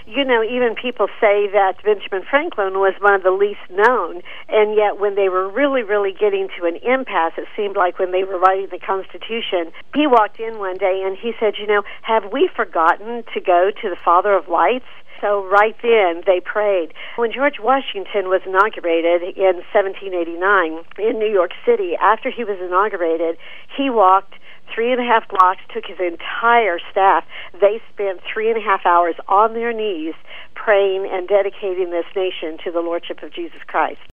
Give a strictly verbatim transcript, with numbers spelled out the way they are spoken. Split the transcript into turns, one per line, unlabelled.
You know, even people say that Benjamin Franklin was one of the least known, and yet when they were really, really getting to an impasse, it seemed like when they were writing the Constitution, he walked in one day and he said, you know, have we forgotten to go to the Father of Lights? So right then, they prayed. When George Washington was inaugurated in seventeen eighty-nine in New York City, after he was inaugurated, he walked three and a half blocks, took his entire staff. They spent three and a half hours on their knees praying and dedicating this nation to the Lordship of Jesus Christ.